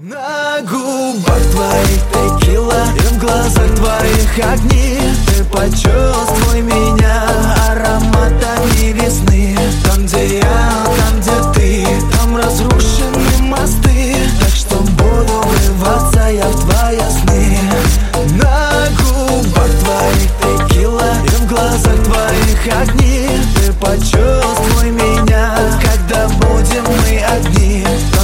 На губах твоих текила и в глазах твоих огни. Ты почувствуй меня ароматами весны. Там, где я, там, где ты, там разрушены мосты. Так что буду врываться я в твои сны. На губах твоих текила и в глазах твоих огни. Ты почувствуй меня, когда будем мы одни.